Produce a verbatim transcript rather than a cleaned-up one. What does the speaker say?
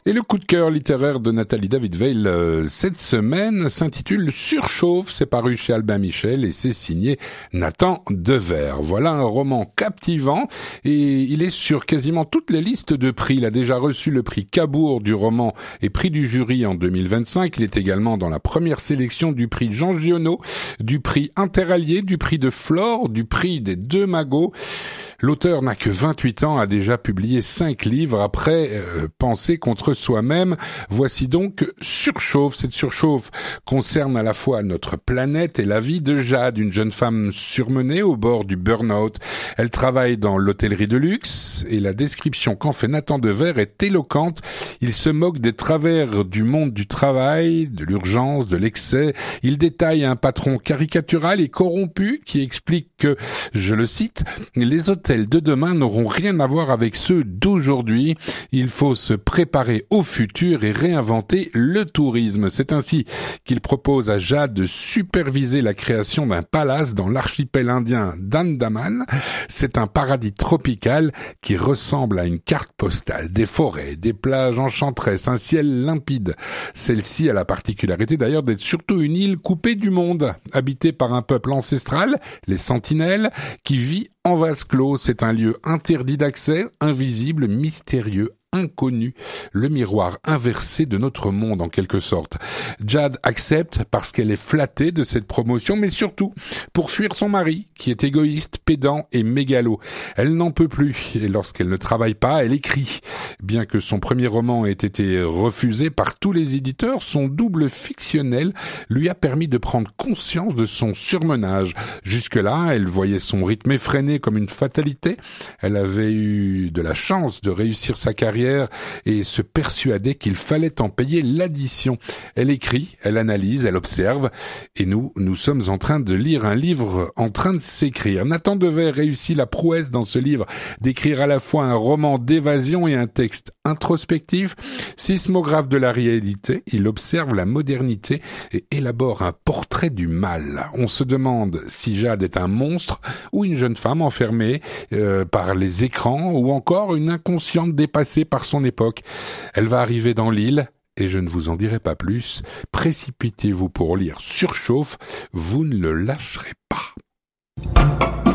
Et le coup de cœur littéraire de Nathalie David-Veil euh, cette semaine s'intitule Surchauffe, c'est paru chez Albin Michel et c'est signé Nathan Dever. Voilà un roman captivant et il est sur quasiment toutes les listes de prix. Il a déjà reçu le prix Cabourg du roman et prix du jury en deux mille vingt-cinq. Il est également dans la première sélection du prix Jean Giono, du prix Interallié, du prix de Flore, du prix des Deux Magots. L'auteur n'a que vingt-huit ans, a déjà publié cinq livres. Après euh, Penser contre soi-même, voici donc Surchauffe. Cette surchauffe concerne à la fois notre planète et la vie de Jade, une jeune femme surmenée au bord du burn-out. Elle travaille dans l'hôtellerie de luxe et la description qu'en fait Nathan Dever est éloquente. Il se moque des travers du monde du travail, de l'urgence, de l'excès. Il détaille un patron caricatural et corrompu qui explique que, je le cite, les hôtels de demain n'auront rien à voir avec ceux d'aujourd'hui. Il faut se préparer au futur et réinventer le tourisme. C'est ainsi qu'il propose à Jade de superviser la création d'un palace dans l'archipel indien d'Andaman. C'est un paradis tropical qui ressemble à une carte postale. Des forêts, des plages enchanteresses, un ciel limpide. Celle-ci a la particularité d'ailleurs d'être surtout une île coupée du monde, habitée par un peuple ancestral, les Sentinelles, qui vit en vase clos. C'est un lieu interdit d'accès, invisible, mystérieux, inconnu, le miroir inversé de notre monde en quelque sorte. Jade accepte parce qu'elle est flattée de cette promotion, mais surtout pour fuir son mari, qui est égoïste, pédant et mégalo. Elle n'en peut plus, et lorsqu'elle ne travaille pas, elle écrit. Bien que son premier roman ait été refusé par tous les éditeurs, son double fictionnel lui a permis de prendre conscience de son surmenage. Jusque-là, elle voyait son rythme effréné comme une fatalité. Elle avait eu de la chance de réussir sa carrière et se persuadait qu'il fallait en payer l'addition. Elle écrit, elle analyse, elle observe, et nous, nous sommes en train de lire un livre en train de s'écrire. Nathan Dever réussit la prouesse dans ce livre d'écrire à la fois un roman d'évasion et un texte introspectif. Sismographe de la réalité, il observe la modernité et élabore un portrait du mal. On se demande si Jade est un monstre ou une jeune femme enfermée euh, par les écrans ou encore une inconsciente dépassée par son époque. Elle va arriver dans l'île et je ne vous en dirai pas plus. Précipitez-vous pour lire Surchauffe, vous ne le lâcherez pas.